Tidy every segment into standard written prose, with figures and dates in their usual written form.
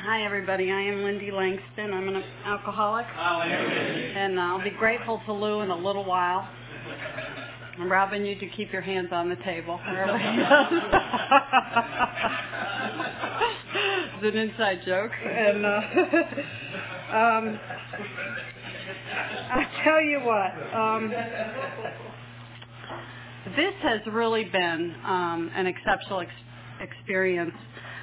Hi, everybody. I am Lindy Langston. I'm an alcoholic. And I'll be grateful to Lou in a little while. I'm robbing you to keep your hands on the table. It's an inside joke. And I'll tell you what. This has really been an exceptional experience.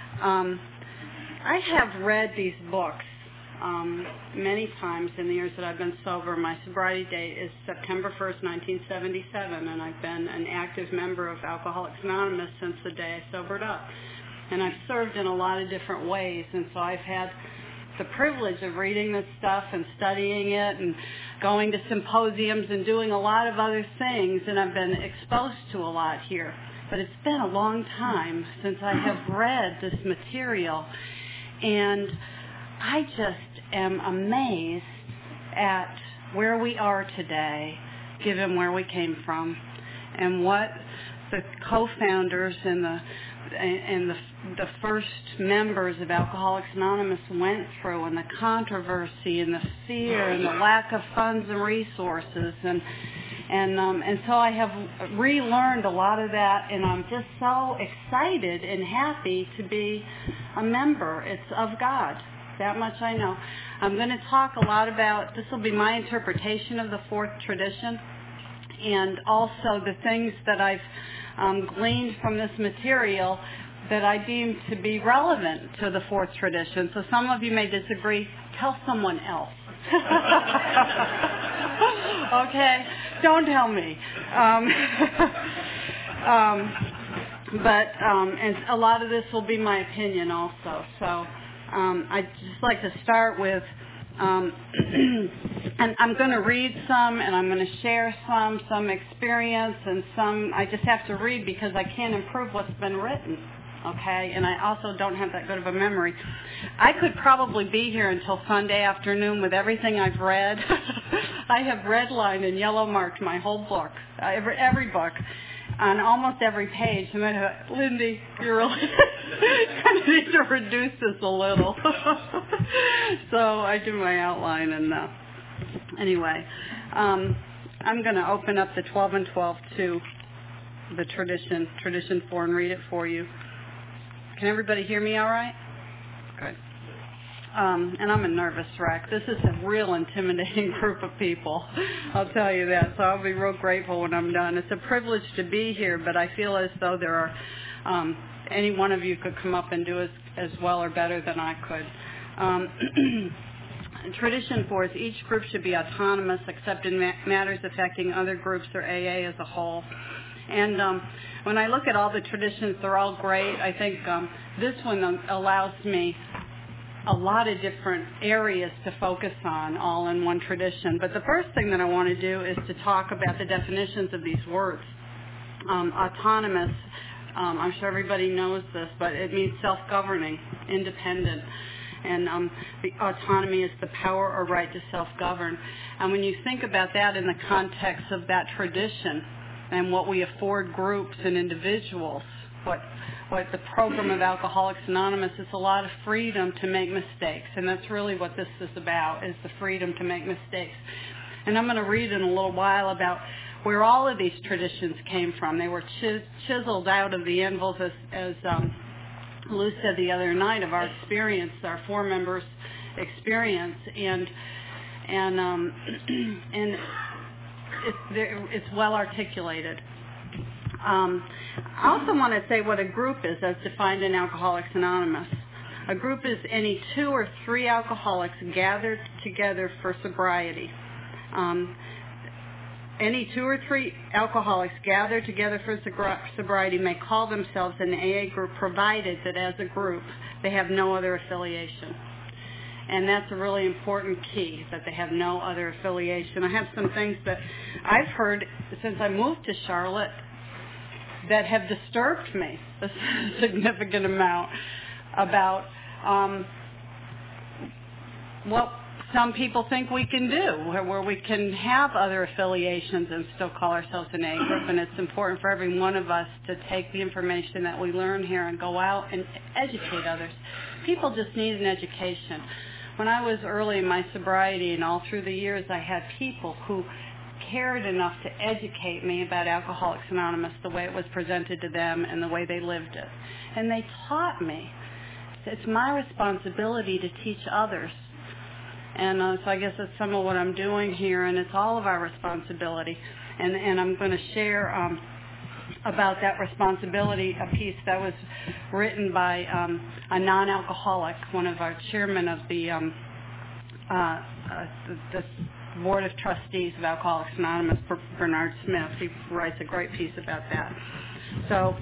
I have read these books many times in the years that I've been sober. My sobriety date is September 1st, 1977, and I've been an active member of Alcoholics Anonymous since the day I sobered up. And I've served in a lot of different ways, and so I've had the privilege of reading this stuff and studying it and going to symposiums and doing a lot of other things, and I've been exposed to a lot here. But it's been a long time since I have read this material, and I just am amazed at where we are today, given where we came from, and what the co-founders and the first members of Alcoholics Anonymous went through, and the controversy and the fear and the lack of funds and resources, and so I have relearned a lot of that, and I'm just so excited and happy to be a member. It's of God. That much I know. I'm going to talk a lot about, this will be my interpretation of the fourth tradition, and also the things that I've gleaned from this material that I deem to be relevant to the fourth tradition. So some of you may disagree. Tell someone else. Okay? Don't tell me. And a lot of this will be my opinion also. So I'd just like to start with, and I'm going to read some, and I'm going to share some experience, and some I just have to read because I can't improve what's been written. Okay, and I also don't have that good of a memory. I could probably be here until Sunday afternoon with everything I've read. I have redlined and yellow marked my whole book, every book, on almost every page. And I thought, Lindy, you really kind of need to reduce this a little. So I do my outline, and anyway, I'm going to open up the 12 and 12 to the tradition 4, and read it for you. Can everybody hear me all right? Good. And I'm a nervous wreck. This is a real intimidating group of people. I'll tell you that. So I'll be real grateful when I'm done. It's a privilege to be here, but I feel as though there are any one of you could come up and do as well or better than I could. Tradition 4 is each group should be autonomous except in matters affecting other groups or AA as a whole. And when I look at all the traditions, they're all great. I think this one allows me a lot of different areas to focus on, all in one tradition. But the first thing that I want to do is to talk about the definitions of these words. Autonomous, I'm sure everybody knows this, but it means self-governing, independent. And the autonomy is the power or right to self-govern. And when you think about that in the context of that tradition and what we afford groups and individuals, what the program of Alcoholics Anonymous is, a lot of freedom to make mistakes. And that's really what this is about, is the freedom to make mistakes. And I'm going to read in a little while about where all of these traditions came from. They were chiseled out of the anvils, as Lou said the other night, of our experience, our 4 members' experience, and it's well articulated. I also want to say what a group is as defined in Alcoholics Anonymous. A group is any 2 or 3 alcoholics gathered together for sobriety. Any 2 or 3 alcoholics gathered together for sobriety may call themselves an AA group, provided that as a group they have no other affiliation. And that's a really important key, that they have no other affiliation. I have some things that I've heard since I moved to Charlotte that have disturbed me a significant amount about, well, some people think we can do, where we can have other affiliations and still call ourselves an AA group, and it's important for every one of us to take the information that we learn here and go out and educate others. People just need an education. When I was early in my sobriety and all through the years, I had people who cared enough to educate me about Alcoholics Anonymous, the way it was presented to them and the way they lived it. And they taught me. It's my responsibility to teach others. And so I guess that's some of what I'm doing here, and it's all of our responsibility. And I'm going to share about that responsibility, a piece that was written by a non-alcoholic, one of our chairmen of the Board of Trustees of Alcoholics Anonymous, Bernard Smith. He writes a great piece about that. So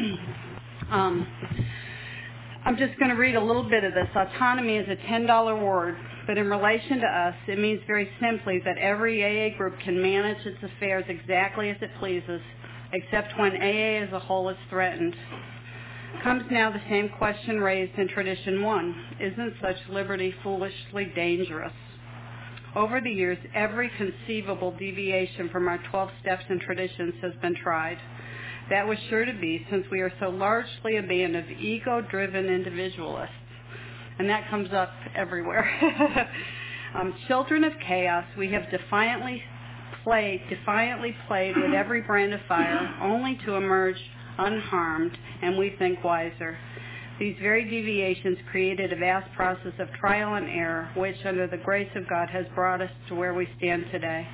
I'm just going to read a little bit of this. Autonomy is a $10 word, but in relation to us, it means very simply that every AA group can manage its affairs exactly as it pleases, except when AA as a whole is threatened. Comes now the same question raised in Tradition 1. Isn't such liberty foolishly dangerous? Over the years, every conceivable deviation from our 12 steps and traditions has been tried. That was sure to be, since we are so largely a band of ego-driven individualists. And that comes up everywhere. Children of chaos, we have defiantly played with every brand of fire, only to emerge unharmed, and we think wiser. These very deviations created a vast process of trial and error, which, under the grace of God, has brought us to where we stand today.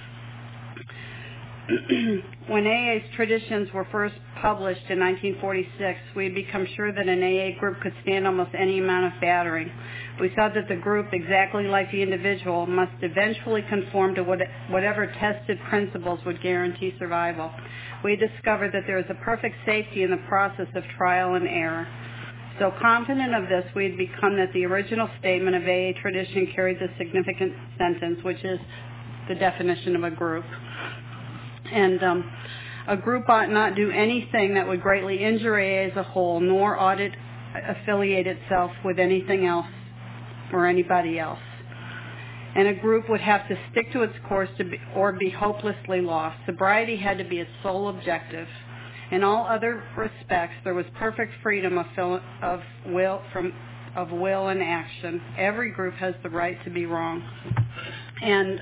When AA's traditions were first published in 1946, we had become sure that an AA group could stand almost any amount of battering. We saw that the group, exactly like the individual, must eventually conform to whatever tested principles would guarantee survival. We discovered that there is a perfect safety in the process of trial and error. So confident of this, we had become that the original statement of AA tradition carried the significant sentence, which is the definition of a group. And a group ought not do anything that would greatly injure AA as a whole, nor ought it affiliate itself with anything else or anybody else. And a group would have to stick to its course or be hopelessly lost. Sobriety had to be its sole objective. In all other respects, there was perfect freedom of will and action. Every group has the right to be wrong. And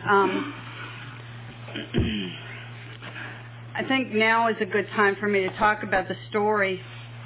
I think now is a good time for me to talk about the story.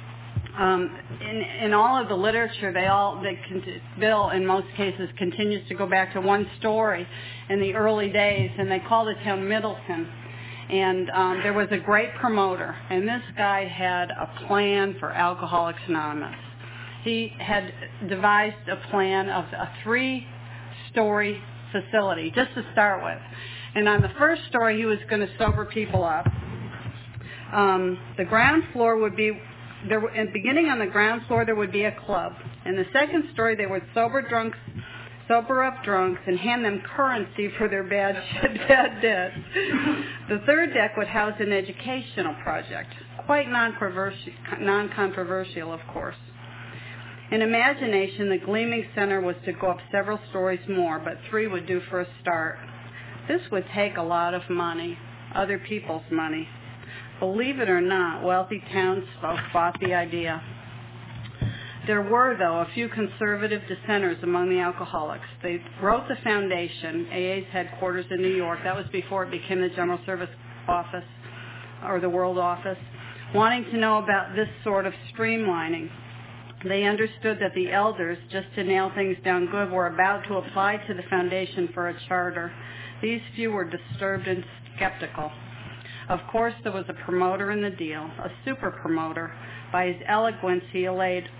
In all of the literature, Bill, in most cases, continues to go back to one story in the early days, and they call the town Middleton. And there was a great promoter, and this guy had a plan for Alcoholics Anonymous. He had devised a plan of a 3-story facility, just to start with. And on the first story, he was going to sober people up. The ground floor would be, beginning on the ground floor, there would be a club. In the second story, they would sober up drunks and hand them currency for their bad debts. The third deck would house an educational project, quite non-controversial, of course. In imagination, the gleaming center was to go up several stories more, but 3 would do for a start. This would take a lot of money, other people's money. Believe it or not, wealthy townsfolk bought the idea. There were, though, a few conservative dissenters among the alcoholics. They wrote the foundation, AA's headquarters in New York. That was before it became the General Service Office or the World Office, wanting to know about this sort of streamlining. They understood that the elders, just to nail things down good, were about to apply to the foundation for a charter. These few were disturbed and skeptical. Of course, there was a promoter in the deal, a super promoter. By his eloquence, he allayed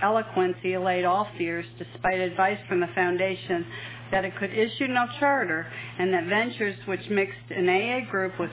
all fears, despite advice from the foundation that it could issue no charter, and that ventures which mixed an AA group with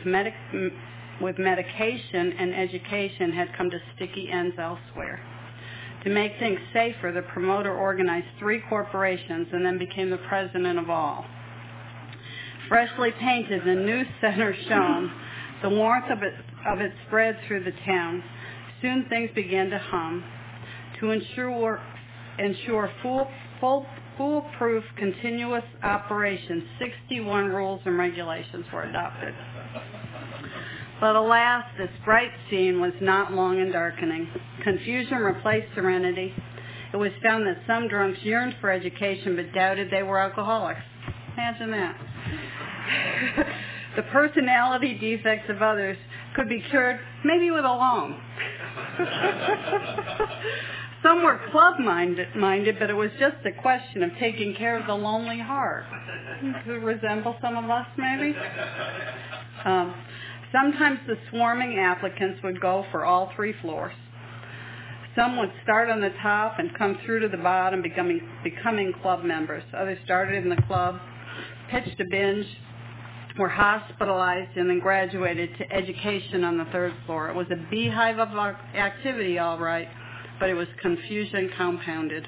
medication and education had come to sticky ends elsewhere. To make things safer, the promoter organized 3 corporations and then became the president of all. Freshly painted, the new center shone. The warmth of it spread through the town. Soon things began to hum. To ensure ensure foolproof continuous operation. 61 rules and regulations were adopted. But alas, this bright scene was not long in darkening. Confusion replaced serenity. It was found that some drunks yearned for education but doubted they were alcoholics. Imagine that. The personality defects of others could be cured maybe with a loan. Some were club-minded, but it was just a question of taking care of the lonely heart. Could resemble some of us, maybe? Sometimes the swarming applicants would go for all 3 floors. Some would start on the top and come through to the bottom, becoming club members. Others started in the club, pitched a binge, were hospitalized, and then graduated to education on the 3rd floor. It was a beehive of activity, all right, but it was confusion compounded.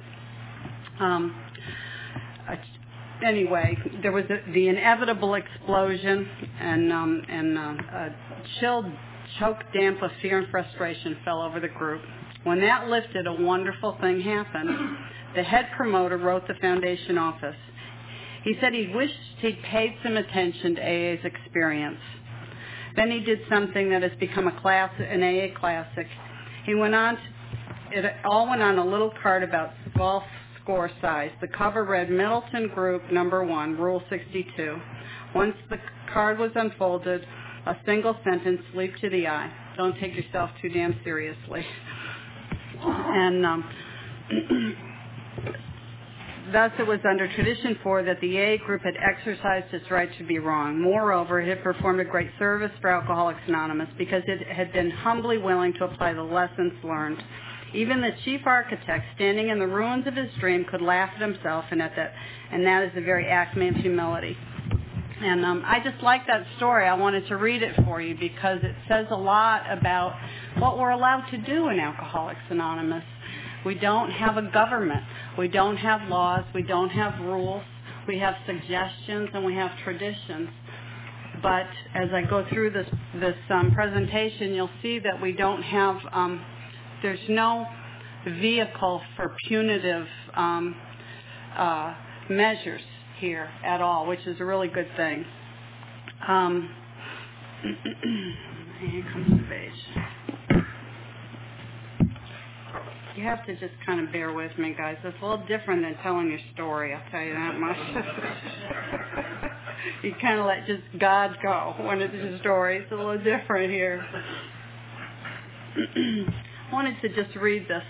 Anyway, there was the inevitable explosion, and a chilled, choked damp of fear and frustration fell over the group. When that lifted, a wonderful thing happened. The head promoter wrote the foundation office. He said he wished he'd paid some attention to AA's experience. Then he did something that has become an AA classic. It all went on a little card about golf score size. The cover read Middleton Group number 1, Rule 62. Once the card was unfolded, a single sentence leaped to the eye. Don't take yourself too damn seriously. And thus it was under Tradition 4 that the AA group had exercised its right to be wrong. Moreover, it had performed a great service for Alcoholics Anonymous because it had been humbly willing to apply the lessons learned. Even the chief architect, standing in the ruins of his dream, could laugh at himself, and that is the very acme of humility. And I just like that story. I wanted to read it for you because it says a lot about what we're allowed to do in Alcoholics Anonymous. We don't have a government. We don't have laws. We don't have rules. We have suggestions and we have traditions. But as I go through this presentation, you'll see that we don't have, there's no vehicle for punitive measures here at all, which is a really good thing. Here comes the page. You have to just kind of bear with me, guys. It's a little different than telling your story, I'll tell you that much. You kind of let just God go when it's a story. It's a little different here. I wanted to just read this.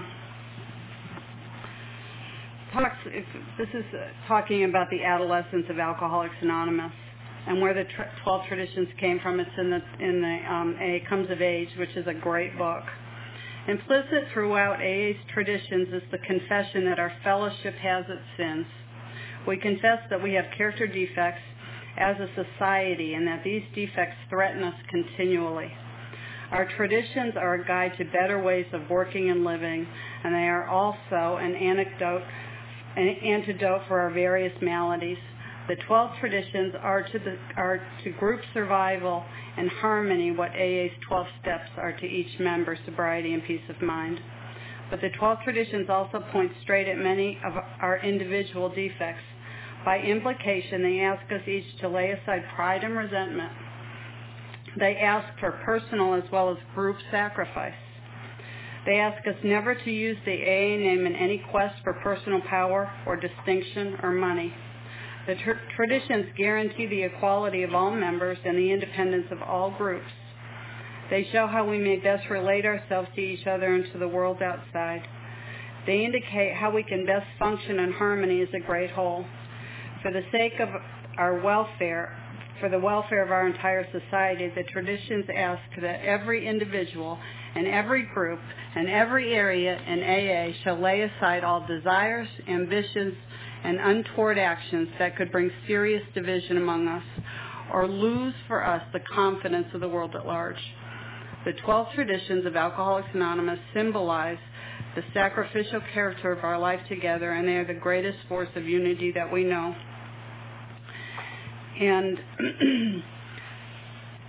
This is talking about the adolescence of Alcoholics Anonymous and where the 12 traditions came from. It's in the AA Comes of Age, which is a great book. Implicit throughout AA's traditions is the confession that our fellowship has its sins. We confess that we have character defects as a society and that these defects threaten us continually. Our traditions are a guide to better ways of working and living, and they are also an antidote for our various maladies. The 12 traditions are to group survival and harmony what AA's 12 steps are to each member, sobriety and peace of mind. But the 12 traditions also point straight at many of our individual defects. By implication, they ask us each to lay aside pride and resentment. They ask for personal as well as group sacrifice. They ask us never to use the AA name in any quest for personal power or distinction or money. The traditions guarantee the equality of all members and the independence of all groups. They show how we may best relate ourselves to each other and to the world outside. They indicate how we can best function in harmony as a great whole. For the sake of our welfare, for the welfare of our entire society, the traditions ask that every individual and every group and every area in AA shall lay aside all desires, ambitions, and untoward actions that could bring serious division among us or lose for us the confidence of the world at large. The 12 traditions of Alcoholics Anonymous symbolize the sacrificial character of our life together, and they are the greatest force of unity that we know. And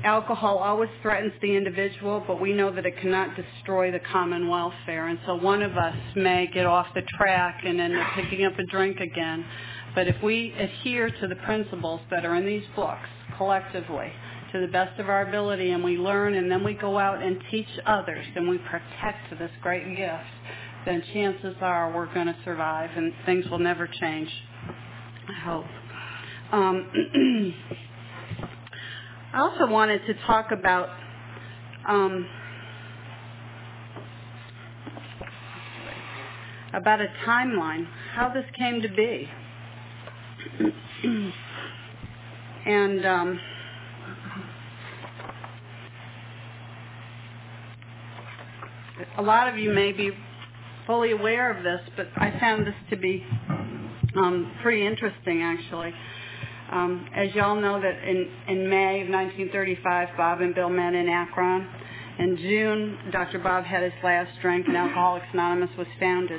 alcohol always threatens the individual, but we know that it cannot destroy the common welfare. And so one of us may get off the track and end up picking up a drink again. But if we adhere to the principles that are in these books collectively, to the best of our ability, and we learn, and then we go out and teach others, and we protect this great gift, then chances are we're going to survive, and things will never change, I hope. I also wanted to talk about a timeline, how this came to be. And a lot of you may be fully aware of this, but I found this to be pretty interesting, actually. As you all know, that in May of 1935, Bob and Bill met in Akron. In June, Dr. Bob had his last drink, and Alcoholics Anonymous was founded.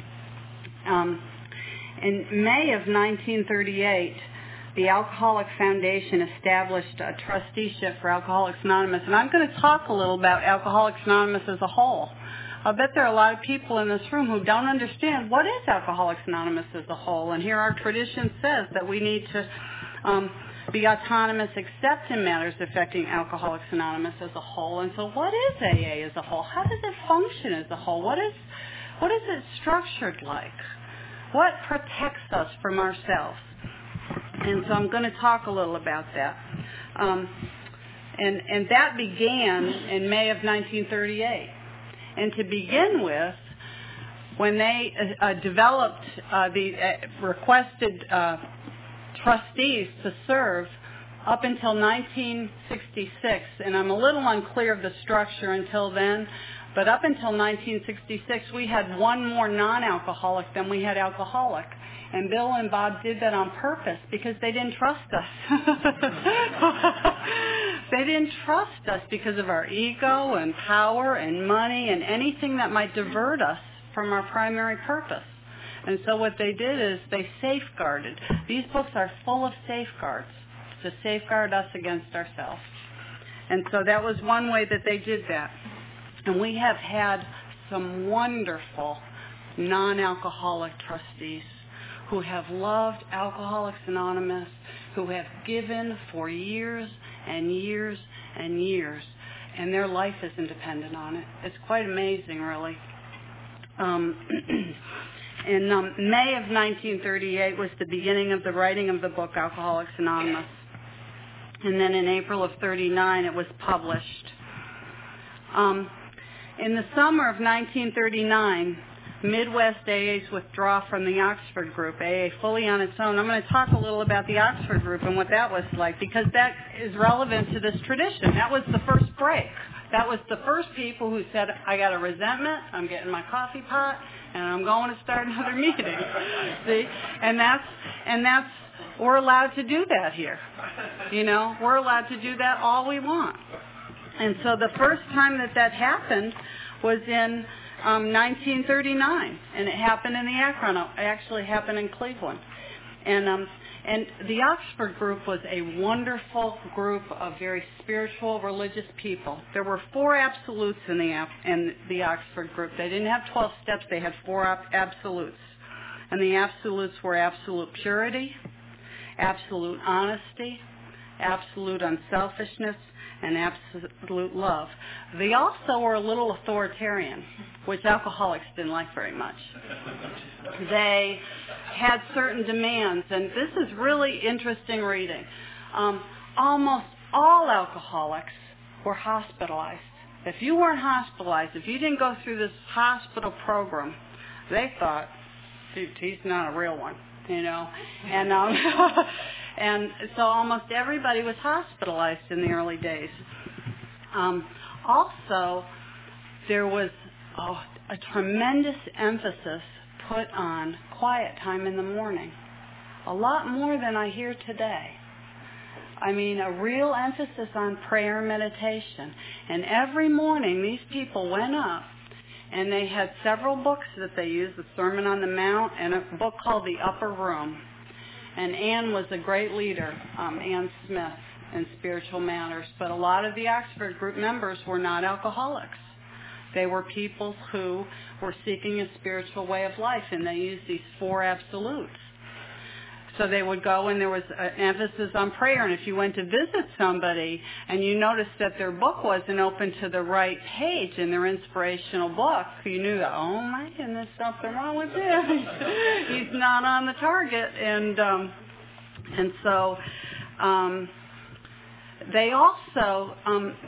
In May of 1938, the Alcoholic Foundation established a trusteeship for Alcoholics Anonymous, and I'm going to talk a little about Alcoholics Anonymous as a whole. I bet there are a lot of people in this room who don't understand what is Alcoholics Anonymous as a whole, and here our tradition says that we need to be autonomous except in matters affecting Alcoholics Anonymous as a whole. And so what is AA as a whole? How does it function as a whole? What is it structured like? What protects us from ourselves? And so I'm going to talk a little about that. And that began in May of 1938. And to begin with, when they requested trustees to serve up until 1966, and I'm a little unclear of the structure until then, but up until 1966, we had one more non-alcoholic than we had alcoholic. And Bill and Bob did that on purpose because they didn't trust us. They didn't trust us because of our ego and power and money and anything that might divert us from our primary purpose. And so what they did is they safeguarded. These books are full of safeguards to safeguard us against ourselves. And so that was one way that they did that. And we have had some wonderful non-alcoholic trustees who have loved Alcoholics Anonymous, who have given for years and years and years, and their life isn't dependent on it. It's quite amazing, really. In May of 1938 was the beginning of the writing of the book Alcoholics Anonymous. And then in April of 1939 it was published. In the summer of 1939, Midwest AAs withdraw from the Oxford group, AA fully on its own. I'm going to talk a little about the Oxford group and what that was like, because that is relevant to this tradition. That was the first break. That was the first people who said, I got a resentment, I'm getting my coffee pot, and I'm going to start another meeting. See? And that's, we're allowed to do that here. You know, we're allowed to do that all we want. And so the first time that happened was in 1939, and it happened in the Akron. It actually happened in Cleveland. And the Oxford group was a wonderful group of very spiritual, religious people. There were 4 absolutes in the Oxford group. They didn't have 12 steps. They had 4 absolutes. And the absolutes were absolute purity, absolute honesty, absolute unselfishness, and absolute love. They also were a little authoritarian, which alcoholics didn't like very much. They had certain demands, and this is really interesting reading. Almost all alcoholics were hospitalized. If you weren't hospitalized, if you didn't go through this hospital program, they thought, dude, he's not a real one, you know. And and so almost everybody was hospitalized in the early days. Also, there was a tremendous emphasis put on quiet time in the morning, a lot more than I hear today. I mean, a real emphasis on prayer and meditation. And every morning, these people went up, and they had several books that they used, the Sermon on the Mount, and a book called The Upper Room. And Ann was a great leader, Ann Smith. in spiritual matters. But a lot of the Oxford group members were not alcoholics. They were people who were seeking a spiritual way of life, and they used these 4 absolutes. So they would go, and there was an emphasis on prayer. And if you went to visit somebody and you noticed that their book wasn't open to the right page in their inspirational book, you knew that, oh my goodness, there's something wrong with him. He's not on the target. And so they also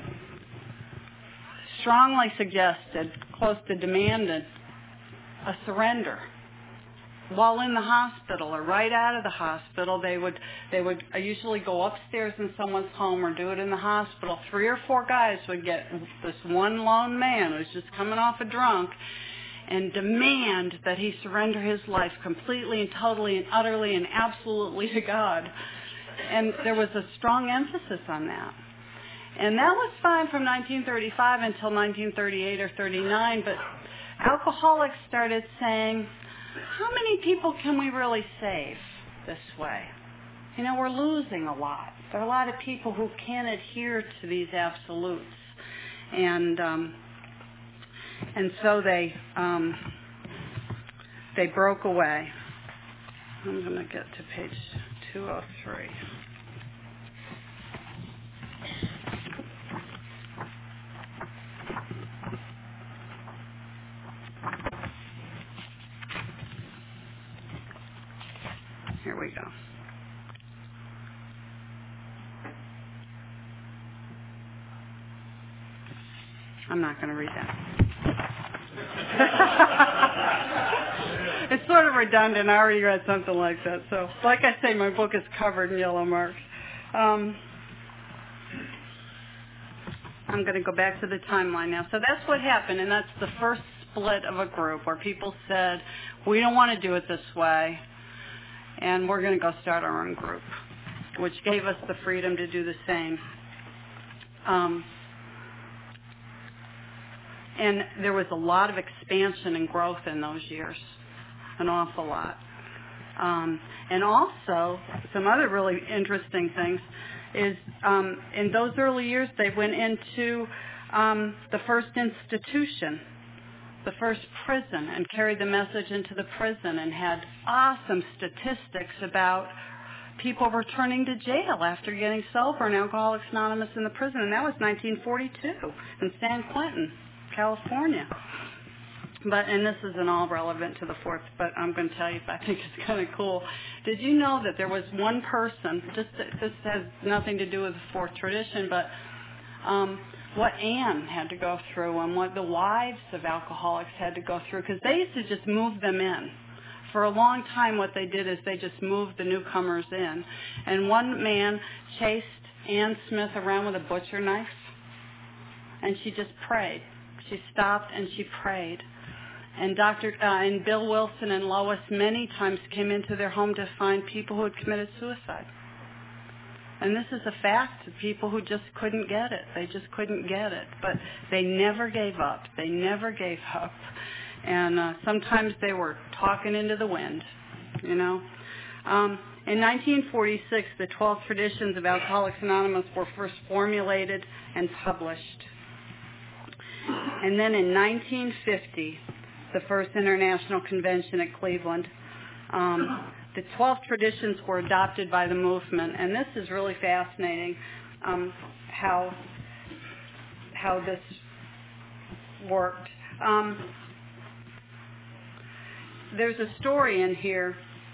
strongly suggested, close to demanded, a surrender. While in the hospital or right out of the hospital, they would usually go upstairs in someone's home or do it in the hospital. 3 or 4 guys would get this one lone man who's just coming off a drunk and demand that he surrender his life completely and totally and utterly and absolutely to God. And there was a strong emphasis on that. And that was fine from 1935 until 1938 or 39, but alcoholics started saying, how many people can we really save this way? You know, we're losing a lot. There are a lot of people who can't adhere to these absolutes. And so they broke away. I'm going to get to page 203. Here we go. I'm not going to read that. It's sort of redundant. I already read something like that. So, like I say, my book is covered in yellow marks. I'm going to go back to the timeline now. So that's what happened, and that's the first split of a group where people said, we don't want to do it this way, and we're going to go start our own group, which gave us the freedom to do the same. And there was a lot of expansion and growth in those years, an awful lot. And also, some other really interesting things is in those early years, they went into the first institution, the first prison, and carried the message into the prison and had awesome statistics about people returning to jail after getting sober in Alcoholics Anonymous in the prison. And that was 1942 in San Quentin, California. And this isn't all relevant to the fourth, but I'm going to tell you, I think it's kind of cool. Did you know that there was one person, this has nothing to do with the fourth tradition, but what Anne had to go through and what the wives of alcoholics had to go through, because they used to just move them in. For a long time, what they did is they just moved the newcomers in. And one man chased Anne Smith around with a butcher knife, and she just prayed. She stopped and she prayed. And and Bill Wilson and Lois many times came into their home to find people who had committed suicide. And this is a fact of people who just couldn't get it. They just couldn't get it. But they never gave up. They never gave up. And sometimes they were talking into the wind, you know. In 1946, the 12 traditions of Alcoholics Anonymous were first formulated and published. And then in 1950, the first international convention at Cleveland, the 12 traditions were adopted by the movement. And this is really fascinating, how this worked. There's a story in here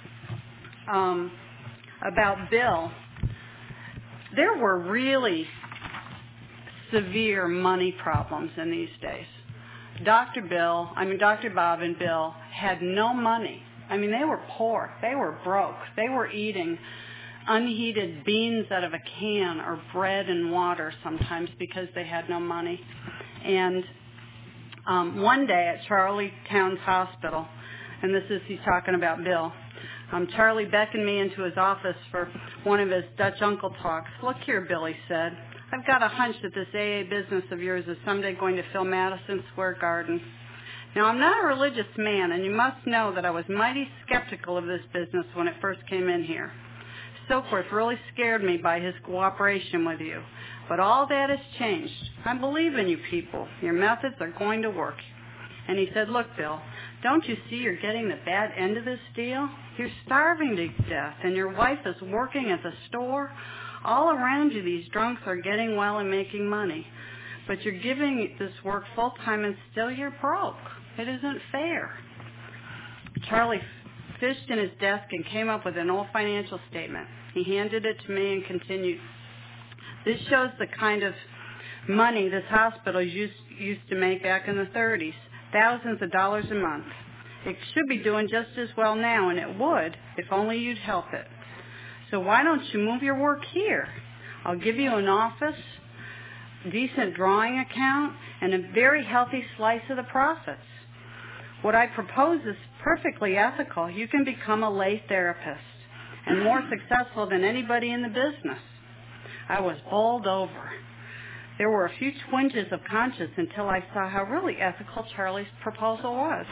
about Bill. There were really severe money problems in these days. Dr. Bob and Bill had no money. I mean, they were poor. They were broke. They were eating unheated beans out of a can or bread and water sometimes because they had no money. And one day at Charlie Towns Hospital, and he's talking about Bill, Charlie beckoned me into his office for one of his Dutch uncle talks. Look here, Bill, he said. I've got a hunch that this AA business of yours is someday going to fill Madison Square Garden. Now, I'm not a religious man, and you must know that I was mighty skeptical of this business when it first came in here. Silkworth really scared me by his cooperation with you. But all that has changed. I believe in you people. Your methods are going to work. And he said, look, Bill, don't you see you're getting the bad end of this deal? You're starving to death, and your wife is working at the store. All around you, these drunks are getting well and making money. But you're giving this work full-time and still you're broke. It isn't fair. Charlie fished in his desk and came up with an old financial statement. He handed it to me and continued. This shows the kind of money this hospital used to make back in the 30s, thousands of dollars a month. It should be doing just as well now, and it would if only you'd help it. So why don't you move your work here? I'll give you an office, decent drawing account, and a very healthy slice of the profits. What I propose is perfectly ethical. You can become a lay therapist and more successful than anybody in the business. I was bowled over. There were a few twinges of conscience until I saw how really ethical Charlie's proposal was.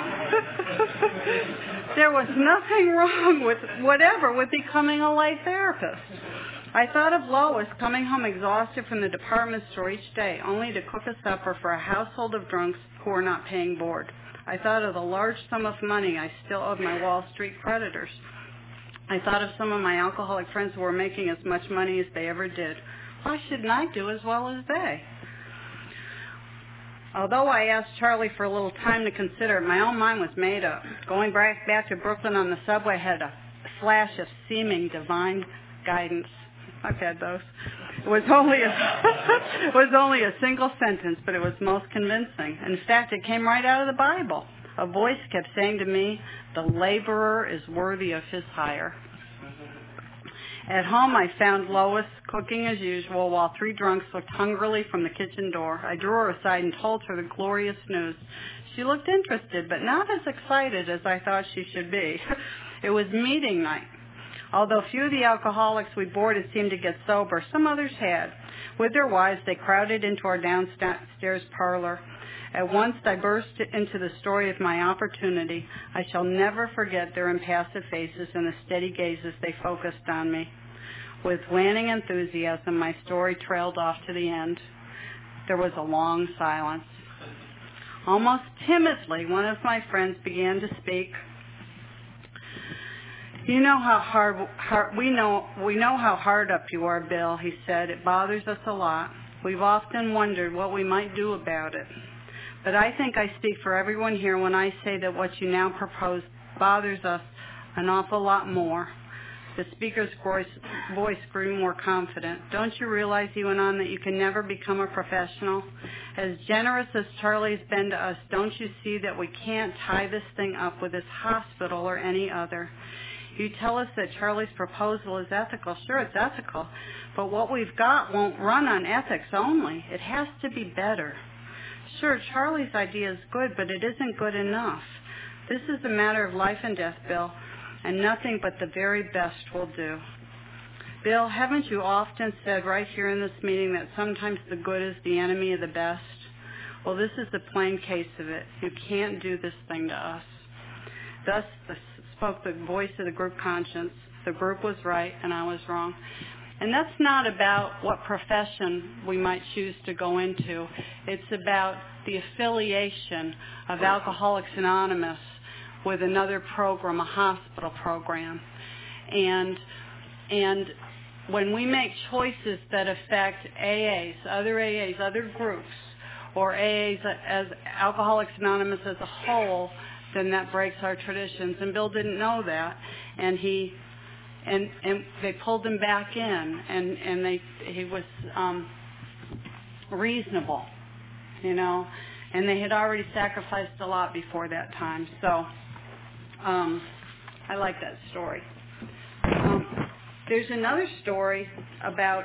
There was nothing wrong with becoming a lay therapist. I thought of Lois coming home exhausted from the department store each day, only to cook a supper for a household of drunks who were not paying board. I thought of the large sum of money I still owed my Wall Street creditors. I thought of some of my alcoholic friends who were making as much money as they ever did. Why shouldn't I do as well as they? Although I asked Charlie for a little time to consider it, my own mind was made up. Going back to Brooklyn on the subway had a flash of seeming divine guidance. I've had those. It was only a single sentence, but it was most convincing. In fact, it came right out of the Bible. A voice kept saying to me, the laborer is worthy of his hire. At home, I found Lois cooking as usual while three drunks looked hungrily from the kitchen door. I drew her aside and told her the glorious news. She looked interested, but not as excited as I thought she should be. It was meeting night. Although few of the alcoholics we boarded seemed to get sober, some others had. With their wives, they crowded into our downstairs parlor. At once I burst into the story of my opportunity. I shall never forget their impassive faces and the steady gazes they focused on me. With waning enthusiasm, my story trailed off to the end. There was a long silence. Almost timidly, one of my friends began to speak. You know how we know how hard up you are, Bill, he said. It bothers us a lot. We've often wondered what we might do about it. But I think I speak for everyone here when I say that what you now propose bothers us an awful lot more. The speaker's voice grew more confident. Don't you realize, he went on, that you can never become a professional? As generous as Charlie's been to us, don't you see that we can't tie this thing up with this hospital or any other? You tell us that Charlie's proposal is ethical. Sure, it's ethical, but what we've got won't run on ethics only. It has to be better. Sure, Charlie's idea is good, but it isn't good enough. This is a matter of life and death, Bill, and nothing but the very best will do. Bill, haven't you often said right here in this meeting that sometimes the good is the enemy of the best? Well, this is the plain case of it. You can't do this thing to us. Thus spoke the voice of the group conscience. The group was right, and I was wrong. And that's not about what profession we might choose to go into. It's about the affiliation of Alcoholics Anonymous with another program, a hospital program. And when we make choices that affect AAs, other groups, or AAs as Alcoholics Anonymous as a whole, then that breaks our traditions. And Bill didn't know that, and they pulled him back in, and he was reasonable, and they had already sacrificed a lot before that time. So I like that story. There's another story about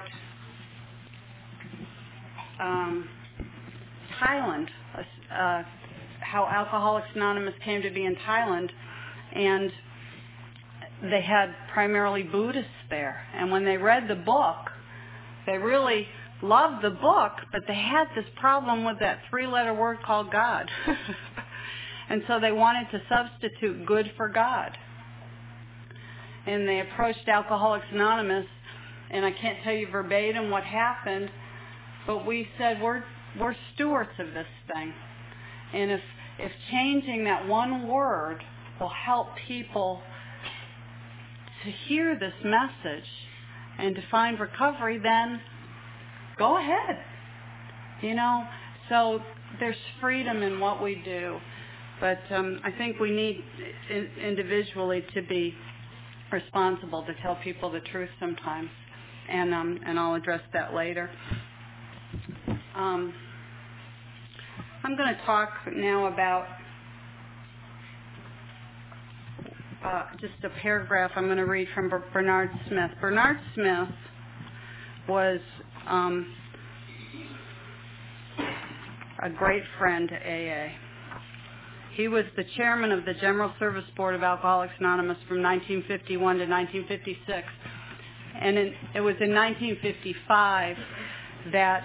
Thailand, how Alcoholics Anonymous came to be in Thailand, and they had primarily Buddhists there. And when they read the book, they really loved the book, but they had this problem with that three-letter word called God. And so they wanted to substitute good for God. and they approached Alcoholics Anonymous, and I can't tell you verbatim what happened, but we said we're stewards of this thing. And if changing that one word will help people to hear this message and to find recovery, then go ahead. So there's freedom in what we do. But I think we need individually to be responsible to tell people the truth sometimes. And I'll address that later. I'm going to talk now about just a paragraph I'm going to read from Bernard Smith. Bernard Smith was a great friend to AA. He was the chairman of the General Service Board of Alcoholics Anonymous from 1951 to 1956. And it was in 1955 that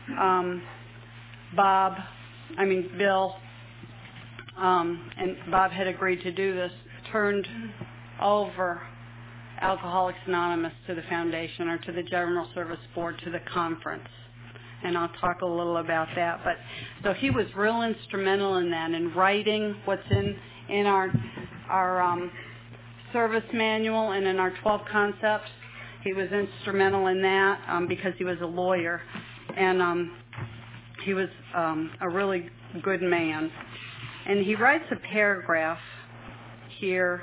Bill, and Bob had agreed to do this, turned over Alcoholics Anonymous to the foundation or to the General Service Board, to the conference. And I'll talk a little about that. But so he was real instrumental in that, in writing what's in our service manual and in our 12 concepts. He was instrumental in that because he was a lawyer, and he was a really good man. And he writes a paragraph here.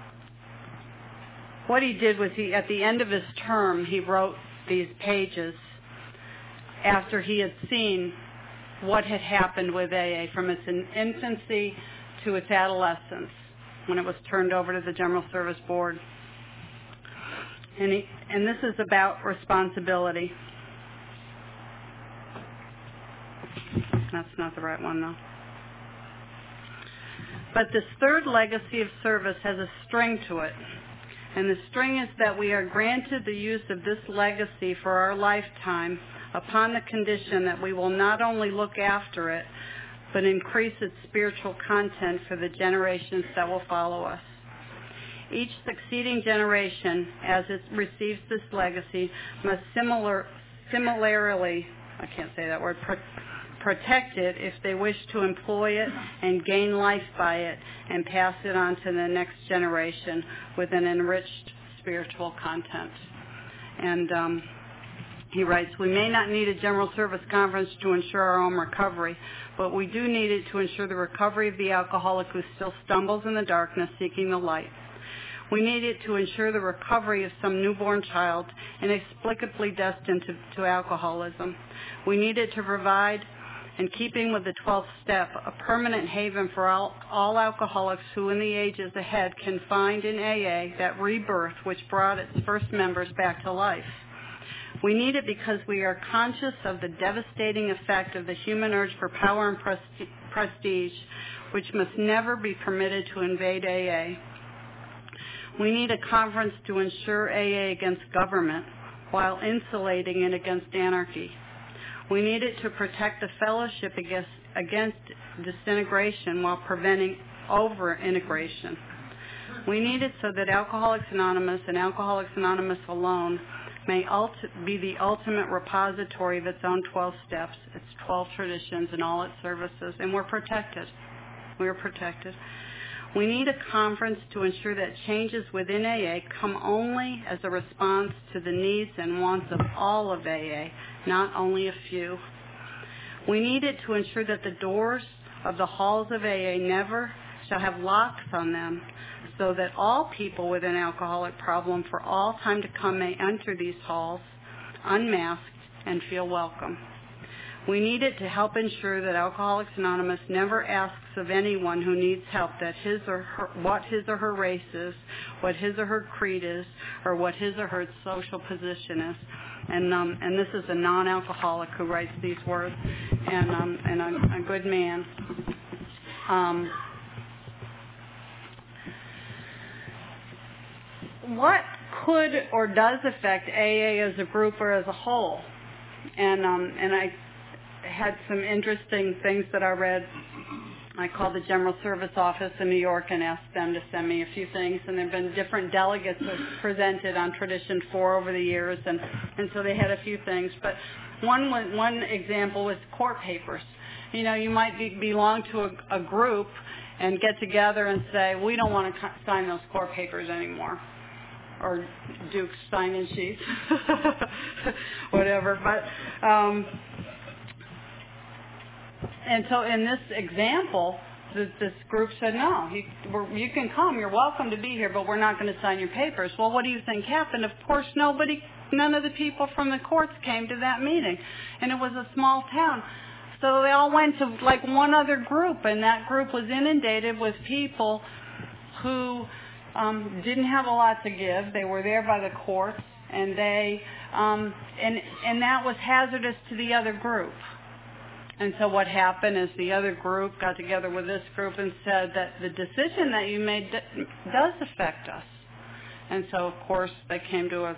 What he did was at the end of his term, he wrote these pages after he had seen what had happened with AA from its infancy to its adolescence when it was turned over to the General Service Board. And this is about responsibility. That's not the right one, though. But this third legacy of service has a string to it. And the string is that we are granted the use of this legacy for our lifetime upon the condition that we will not only look after it, but increase its spiritual content for the generations that will follow us. Each succeeding generation, as it receives this legacy, must similarly, I can't say that word, protect it if they wish to employ it and gain life by it and pass it on to the next generation with an enriched spiritual content. And he writes, we may not need a General Service Conference to ensure our own recovery, but we do need it to ensure the recovery of the alcoholic who still stumbles in the darkness seeking the light. We need it to ensure the recovery of some newborn child inexplicably destined to alcoholism. We need it to provide, in keeping with the 12th step, a permanent haven for all alcoholics who in the ages ahead can find in AA that rebirth which brought its first members back to life. We need it because we are conscious of the devastating effect of the human urge for power and prestige, which must never be permitted to invade AA. We need a conference to ensure AA against government while insulating it against anarchy. We need it to protect the fellowship against disintegration while preventing over-integration. We need it so that Alcoholics Anonymous and Alcoholics Anonymous alone may be the ultimate repository of its own 12 steps, its 12 traditions, and all its services, and we're protected. We're protected. We need a conference to ensure that changes within AA come only as a response to the needs and wants of all of AA, not only a few. We need it to ensure that the doors of the halls of AA never shall have locks on them, so that all people with an alcoholic problem for all time to come may enter these halls unmasked and feel welcome. We need it to help ensure that Alcoholics Anonymous never asks of anyone who needs help that what his or her race is, what his or her creed is, or what his or her social position is. And this is a non-alcoholic who writes these words, and a good man. What could or does affect AA as a group or as a whole? And I had some interesting things that I read I called the General Service Office in New York and asked them to send me a few things, and there have been different delegates that presented on Tradition 4 over the years, and so they had a few things. But one example was court papers. You know, you might belong to a group and get together and say, we don't want to sign those court papers anymore, or do sign-in sheets, whatever. But and so in this example, this group said, no, you can come, you're welcome to be here, but we're not going to sign your papers. Well, what do you think happened? Of course, none of the people from the courts came to that meeting, and it was a small town. So they all went to like one other group, and that group was inundated with people who didn't have a lot to give. They were there by the courts, and they and that was hazardous to the other group. And so what happened is the other group got together with this group and said that the decision that you made does affect us. And so, of course, they came to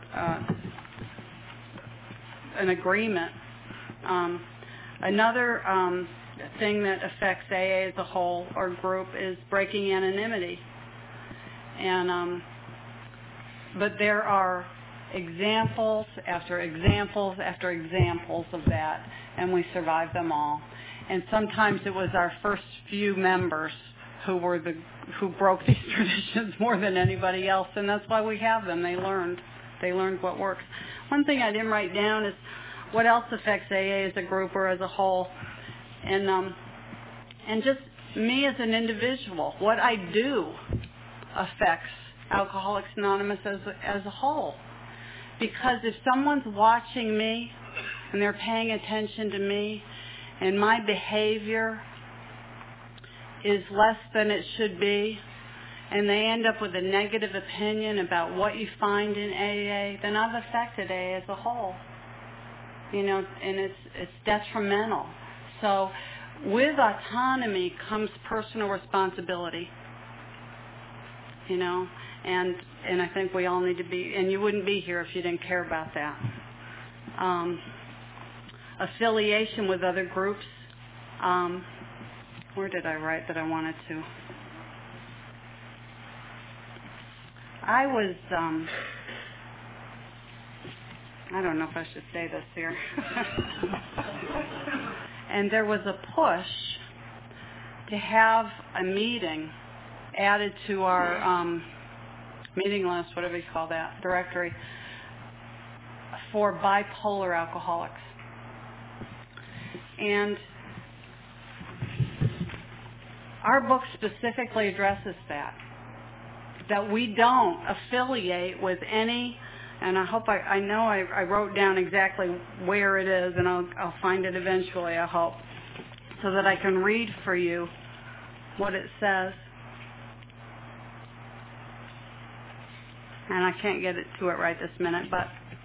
an agreement. Another thing that affects AA as a whole or group is breaking anonymity. And but there are examples after examples after examples of that, and we survived them all. And sometimes it was our first few members who broke these traditions more than anybody else, and that's why we have them. They learned what works. One thing I didn't write down is what else affects AA as a group or as a whole, and just me as an individual. What I do affects Alcoholics Anonymous as a whole. Because if someone's watching me and they're paying attention to me and my behavior is less than it should be, and they end up with a negative opinion about what you find in AA, then I've affected AA as a whole. You know, and it's detrimental. So with autonomy comes personal responsibility. You know, and I think we all need to be, and you wouldn't be here if you didn't care about that. Affiliation with other groups. Where did I write that I wanted to? I was, I don't know if I should say this here. And there was a push to have a meeting added to our meeting list, whatever you call that, directory, for bipolar alcoholics. And our book specifically addresses that we don't affiliate with any, and I hope I know I wrote down exactly where it is, and I'll find it eventually, I hope, so that I can read for you what it says. And I can't get to it right this minute, but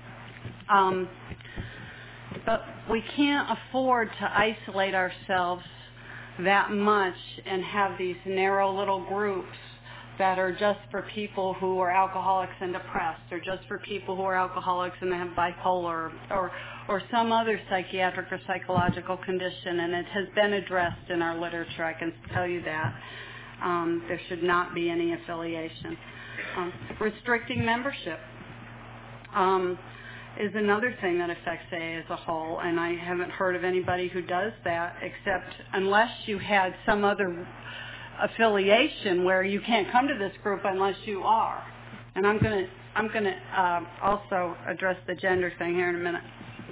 we can't afford to isolate ourselves that much and have these narrow little groups that are just for people who are alcoholics and depressed, or just for people who are alcoholics and they have bipolar, or some other psychiatric or psychological condition, and it has been addressed in our literature, I can tell you that. There should not be any affiliation. Restricting membership is another thing that affects AA as a whole, and I haven't heard of anybody who does that, except unless you had some other affiliation where you can't come to this group unless you are. And I'm going to also address the gender thing here in a minute.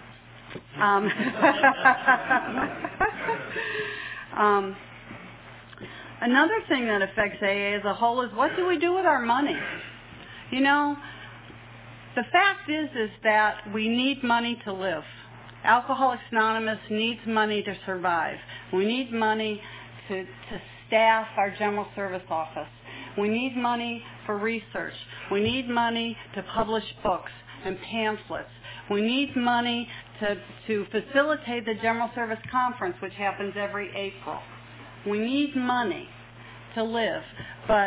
Another thing that affects AA as a whole is, what do we do with our money? You know, the fact is that we need money to live. Alcoholics Anonymous needs money to survive. We need money to staff our General Service Office. We need money for research. We need money to publish books and pamphlets. We need money to facilitate the General Service Conference, which happens every April. We need money to live, but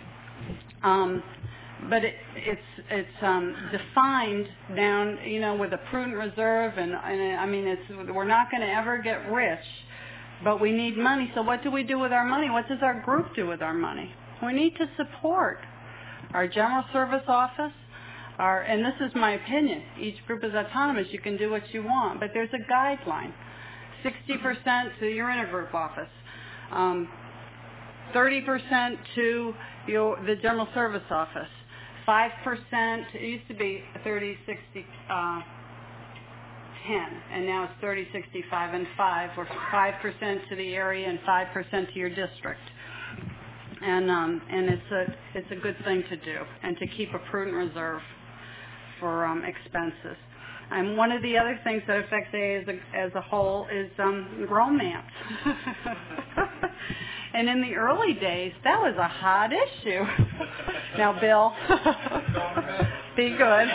it's defined down, you know, with a prudent reserve, and I mean, we're not going to ever get rich but we need money. So what do we do with our money? What does our group do with our money? We need to support our general service office, and this is my opinion. Each group is autonomous. You can do what you want, but there's a guideline. 60% to your intergroup office, 30% to the general service office, 5%, it used to be 30, 60, 10, and now it's 30, 65, and 5, or 5% to the area and 5% to your district. And it's a good thing to do, and to keep a prudent reserve for expenses. And one of the other things that affects AA as a whole is romance. And in the early days, that was a hot issue. Now, Bill, be good.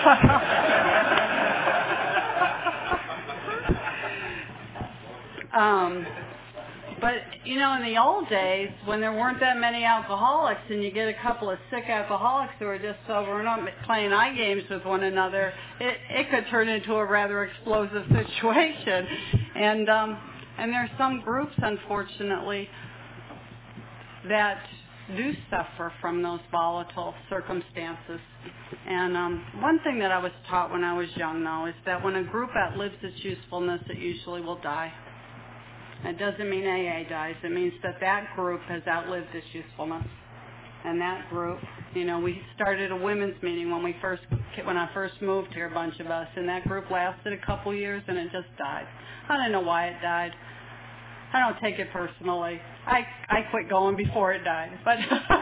But, in the old days, when there weren't that many alcoholics and you get a couple of sick alcoholics who are just sobering up playing eye games with one another, it could turn into a rather explosive situation. And there are some groups, unfortunately, that do suffer from those volatile circumstances. And one thing that I was taught when I was young, though, is that when a group outlives its usefulness, it usually will die. It doesn't mean AA dies. It means that group has outlived its usefulness. And that group, we started a women's meeting when I first moved here, a bunch of us, and that group lasted a couple years and it just died. I don't know why it died. I don't take it personally. I quit going before it died, but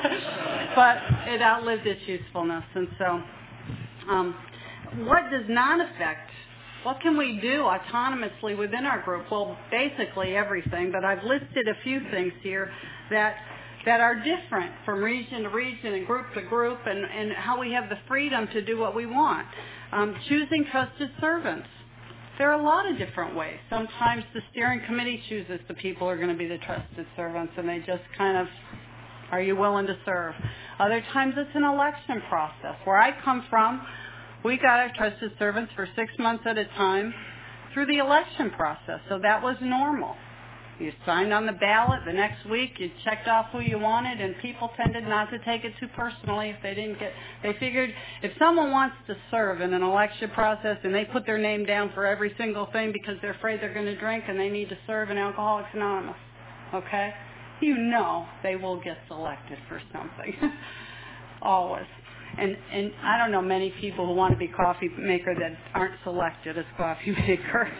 it outlived its usefulness. And so, what does not affect? What can we do autonomously within our group? Well, basically everything, but I've listed a few things here that are different from region to region and group to group, and how we have the freedom to do what we want. Choosing trusted servants. There are a lot of different ways. Sometimes the steering committee chooses the people who are going to be the trusted servants, and they just kind of, are you willing to serve? Other times it's an election process. Where I come from, we got our trusted servants for 6 months at a time through the election process, so that was normal. You signed on the ballot. The next week, you checked off who you wanted, and people tended not to take it too personally if they didn't get. They figured if someone wants to serve in an election process and they put their name down for every single thing because they're afraid they're going to drink and they need to serve in Alcoholics Anonymous, okay? They will get selected for something. Always. And I don't know many people who want to be coffee maker that aren't selected as coffee maker.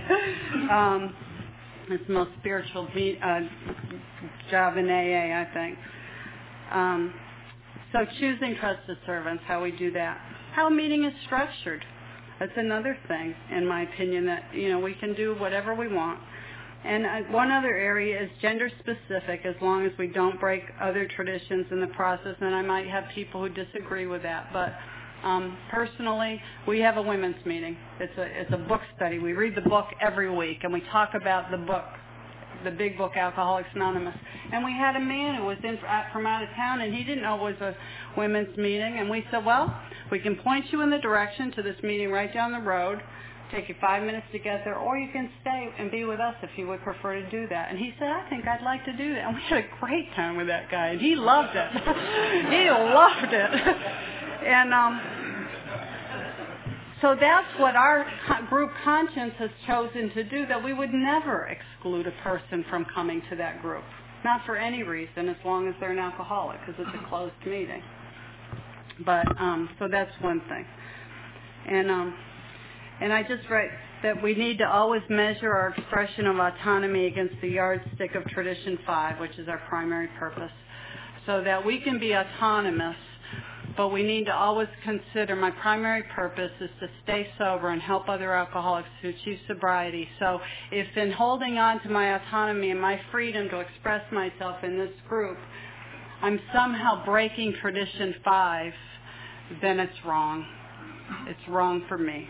It's the most spiritual job in AA, I think. So choosing trusted servants, how we do that. How a meeting is structured. That's another thing, in my opinion, that, we can do whatever we want. And one other area is gender specific, as long as we don't break other traditions in the process, and I might have people who disagree with that. But personally, we have a women's meeting. It's a book study. We read the book every week, and we talk about the book, the big book, Alcoholics Anonymous. And we had a man who was from out of town, and he didn't know it was a women's meeting. And we said, well, we can point you in the direction to this meeting right down the road. Take you 5 minutes to get there, or you can stay and be with us if you would prefer to do that. And he said, I think I'd like to do that. And we had a great time with that guy, and he loved it. He loved it. And so that's what our group conscience has chosen to do, that we would never exclude a person from coming to that group. Not for any reason, as long as they're an alcoholic, because it's a closed meeting. But, so that's one thing. And I just write that we need to always measure our expression of autonomy against the yardstick of Tradition 5, which is our primary purpose, so that we can be autonomous, but we need to always consider my primary purpose is to stay sober and help other alcoholics to achieve sobriety. So if in holding on to my autonomy and my freedom to express myself in this group, I'm somehow breaking Tradition 5, then it's wrong. It's wrong for me.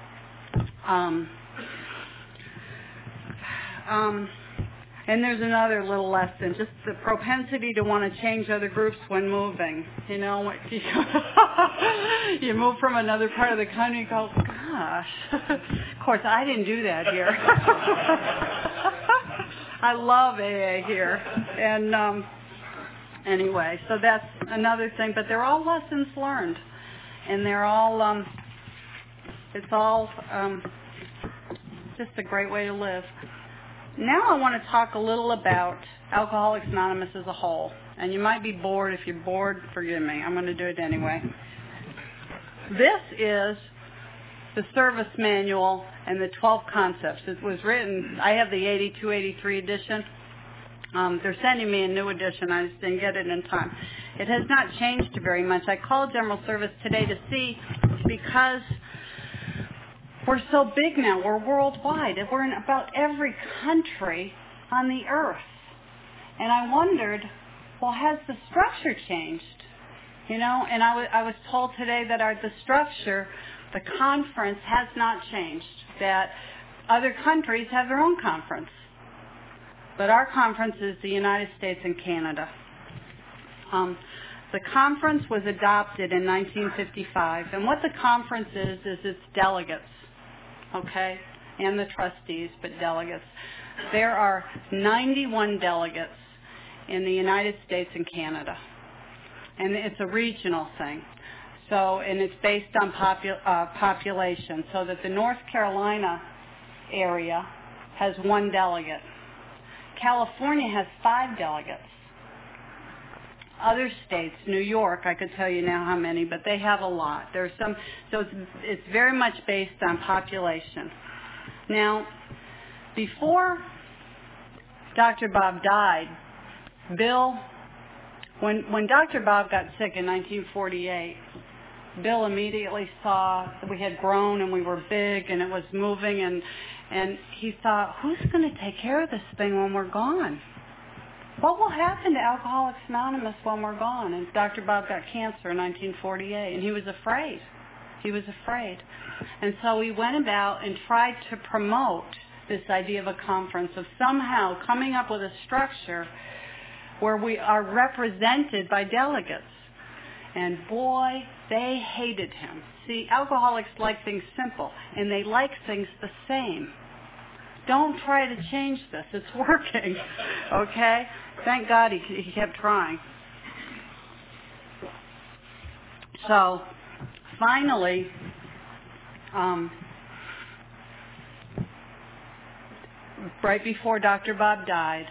And there's another little lesson, just the propensity to want to change other groups when moving. You move from another part of the country, you go, gosh. Of course, I didn't do that here. I love AA here. And anyway, so that's another thing. But they're all lessons learned. And they're all, it's all just a great way to live. Now I want to talk a little about Alcoholics Anonymous as a whole. And you might be bored. If you're bored, forgive me. I'm going to do it anyway. This is the service manual and the 12 concepts. It was written, I have the 82, 83 edition. They're sending me a new edition. I just didn't get it in time. It has not changed very much. I called General Service today to see, because we're so big now. We're worldwide. We're in about every country on the earth. And I wondered, well, has the structure changed? You know, and I was told today that the structure, the conference has not changed, that other countries have their own conference. But our conference is the United States and Canada. The conference was adopted in 1955, and what the conference is its delegates, okay, and the trustees, but delegates. There are 91 delegates in the United States and Canada, and it's a regional thing. So, and it's based on population, so that the North Carolina area has 1 delegate. California has 5 delegates. Other states, New York, I could tell you now how many, but they have a lot. There's some, so it's very much based on population. Now, before Dr. Bob died, Bill, when Dr. Bob got sick in 1948, Bill immediately saw that we had grown and we were big and it was moving, and he thought, who's going to take care of this thing when we're gone? What will happen to Alcoholics Anonymous when we're gone? And Dr. Bob got cancer in 1948, and he was afraid. He was afraid. And so he went about and tried to promote this idea of a conference, of somehow coming up with a structure where we are represented by delegates. And boy, they hated him. See, alcoholics like things simple, and they like things the same. Don't try to change this. It's working, okay? Thank God he kept trying. So, finally, right before Dr. Bob died,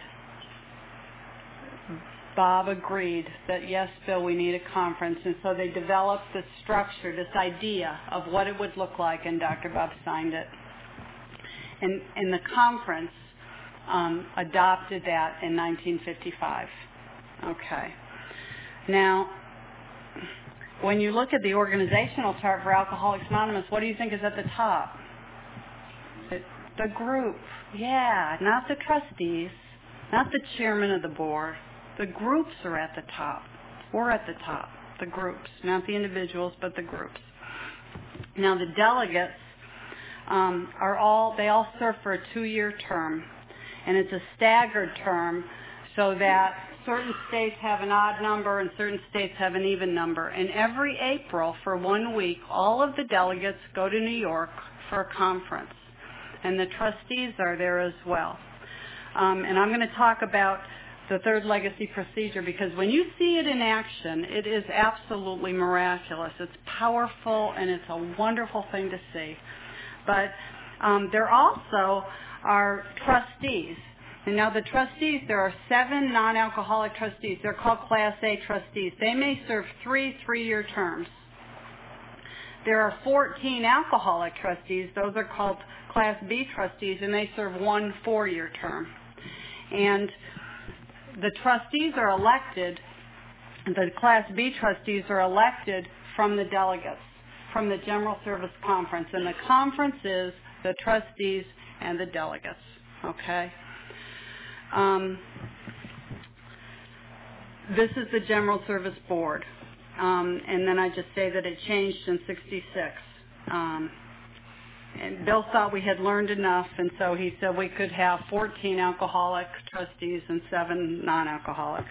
Bob agreed that, yes, Bill, we need a conference. And so they developed this structure, this idea of what it would look like, and Dr. Bob signed it. And the conference adopted that in 1955. Okay. Now, when you look at the organizational chart for Alcoholics Anonymous, what do you think is at the top? The group. Yeah, not the trustees, not the chairman of the board. The groups are at the top. We're at the top. The groups, not the individuals, but the groups. Now, the delegates they all serve for a 2-year term, and it's a staggered term so that certain states have an odd number and certain states have an even number. And every April for 1 week, all of the delegates go to New York for a conference, and the trustees are there as well. And I'm going to talk about the third legacy procedure, because when you see it in action, it is absolutely miraculous. It's powerful, and it's a wonderful thing to see. But there also are trustees. And now the trustees, there are 7 non-alcoholic trustees. They're called Class A trustees. They may serve 3 3-year terms. There are 14 alcoholic trustees. Those are called Class B trustees, and they serve 1 4-year term. And the trustees are elected, the Class B trustees are elected from the delegates, from the General Service Conference. And the conference is the trustees and the delegates, okay? This is the General Service Board. And then I just say that it changed in 66. And Bill thought we had learned enough, and so he said we could have 14 alcoholic trustees and 7 non-alcoholics.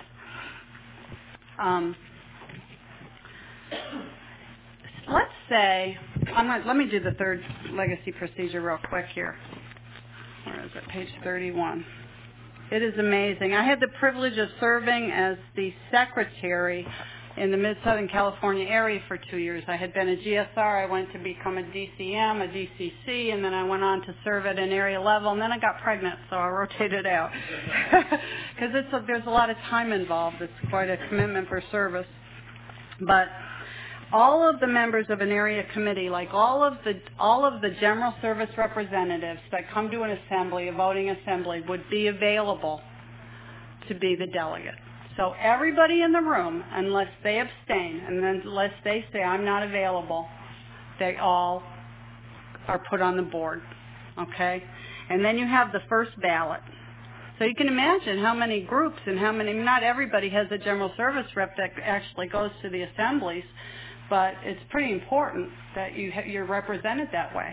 Let's say, let me do the third legacy procedure real quick here. Where is it? Page 31. It is amazing. I had the privilege of serving as the secretary in the Mid-Southern California area for 2 years. I had been a GSR. I went to become a DCM, a DCC, and then I went on to serve at an area level, and then I got pregnant, so I rotated out. Because there's a lot of time involved. It's quite a commitment for service. But all of the members of an area committee, like all of the general service representatives that come to an assembly, a voting assembly, would be available to be the delegate. So everybody in the room, unless they abstain, and then unless they say, I'm not available, they all are put on the board, okay? And then you have the first ballot. So you can imagine how many groups and how many, not everybody has a general service rep that actually goes to the assemblies, but it's pretty important that you're represented that way.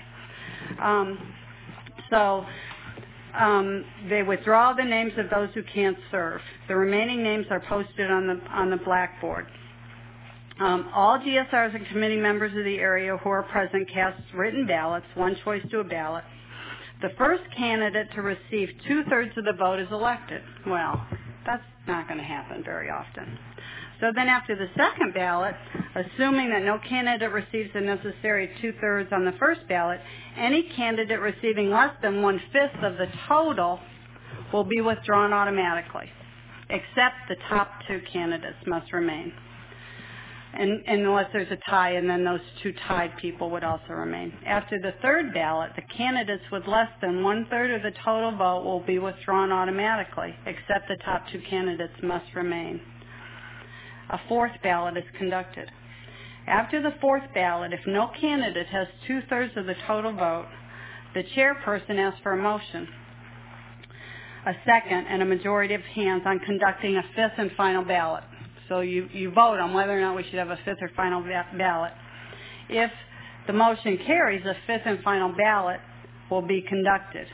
They withdraw the names of those who can't serve. The remaining names are posted on the blackboard. All GSRs and committee members of the area who are present cast written ballots, one choice to a ballot. The first candidate to receive 2/3 of the vote is elected. Well, that's not going to happen very often. So then after the second ballot, assuming that no candidate receives the necessary 2/3 on the first ballot, any candidate receiving less than 1/5 of the total will be withdrawn automatically, except the top 2 candidates must remain. And unless there's a tie, and then those 2 tied people would also remain. After the third ballot, the candidates with less than 1/3 of the total vote will be withdrawn automatically, except the top 2 candidates must remain. A fourth ballot is conducted. After the fourth ballot, if no candidate has 2/3 of the total vote, the chairperson asks for a motion, a second, and a majority of hands on conducting a fifth and final ballot. So you vote on whether or not we should have a fifth or final ballot. If the motion carries, a fifth and final ballot will be conducted.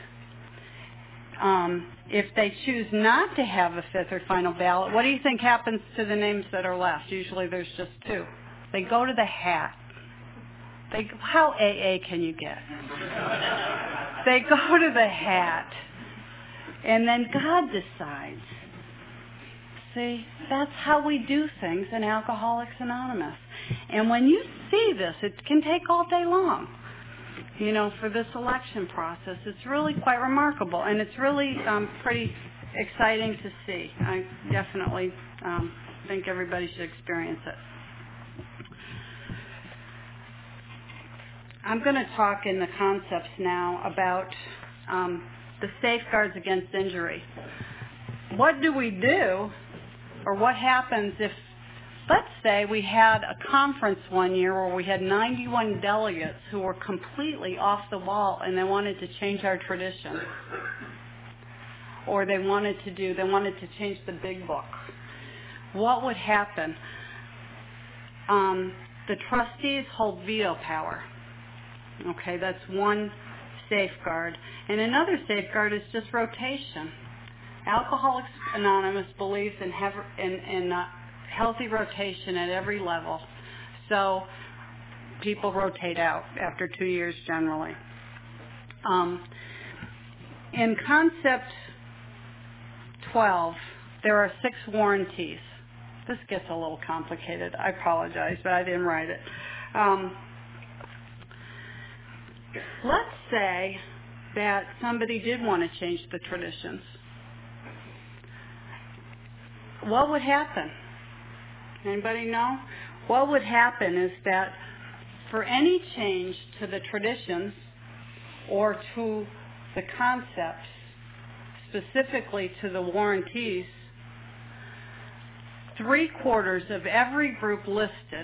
If they choose not to have a fifth or final ballot, what do you think happens to the names that are left? Usually there's just 2. They go to the hat. How AA can you get? They go to the hat. And then God decides. See, that's how we do things in Alcoholics Anonymous. And when you see this, it can take all day long, for this election process. It's really quite remarkable, and it's really pretty exciting to see. I definitely think everybody should experience it. I'm going to talk in the concepts now about the safeguards against injury. What do we do? Or what happens if, let's say we had a conference one year where we had 91 delegates who were completely off the wall and they wanted to change our tradition. Or they wanted to change the big book. What would happen? The trustees hold veto power. Okay, that's one safeguard. And another safeguard is just rotation. Alcoholics Anonymous believes in healthy rotation at every level. So people rotate out after 2 years generally. In Concept 12, there are 6 warranties. This gets a little complicated. I apologize, but I didn't write it. Let's say that somebody did want to change the traditions. What would happen? Anybody know? What would happen is that for any change to the traditions or to the concepts, specifically to the warranties, 3/4 of every group listed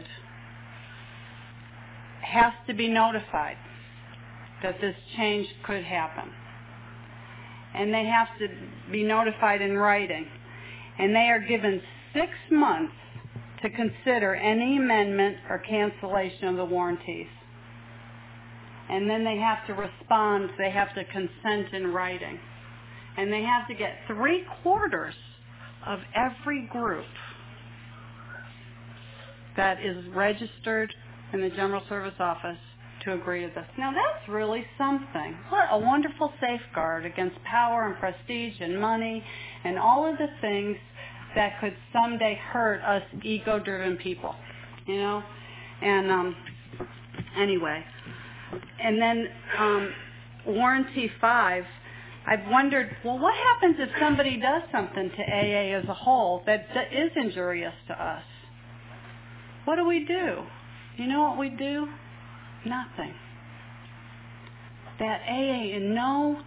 has to be notified that this change could happen. And they have to be notified in writing. And they are given 6 months to consider any amendment or cancellation of the warranties. And then they have to respond. They have to consent in writing. And they have to get 3/4 of every group that is registered in the General Service Office to agree to this. Now that's really something. What a wonderful safeguard against power and prestige and money and all of the things that could someday hurt us ego-driven people, you know? And anyway, and then Warranty 5, I've wondered, well, what happens if somebody does something to AA as a whole that is injurious to us? What do we do? You know what we do? Nothing. That AA in no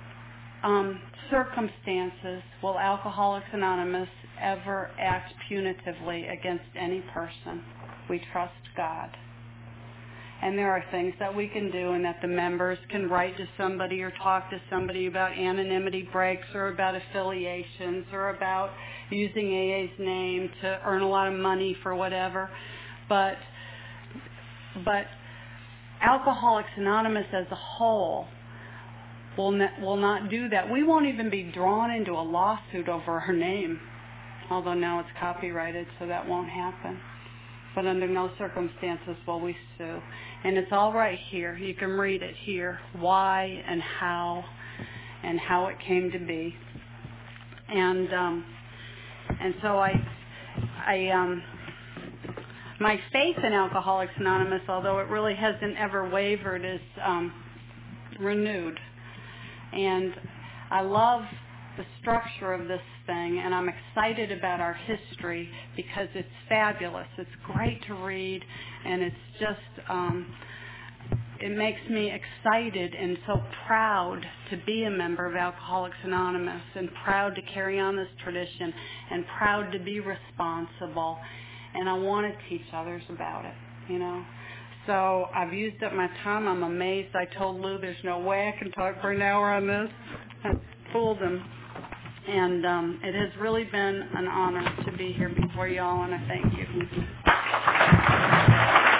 circumstances will Alcoholics Anonymous ever act punitively against any person. We trust God. And there are things that we can do and that the members can write to somebody or talk to somebody about anonymity breaks or about affiliations or about using AA's name to earn a lot of money for whatever. But Alcoholics Anonymous as a whole will not do that. We won't even be drawn into a lawsuit over her name, although now it's copyrighted, so that won't happen. But under no circumstances will we sue. And it's all right here. You can read it here, why and how it came to be. And so my faith in Alcoholics Anonymous, although it really hasn't ever wavered, is renewed. And I love the structure of this thing, and I'm excited about our history because it's fabulous. It's great to read, and it's just, it makes me excited and so proud to be a member of Alcoholics Anonymous and proud to carry on this tradition and proud to be responsible. And I want to teach others about it, you know. So I've used up my time. I'm amazed. I told Lou there's no way I can talk for an hour on this. I fooled him. And it has really been an honor to be here before y'all, and I thank you.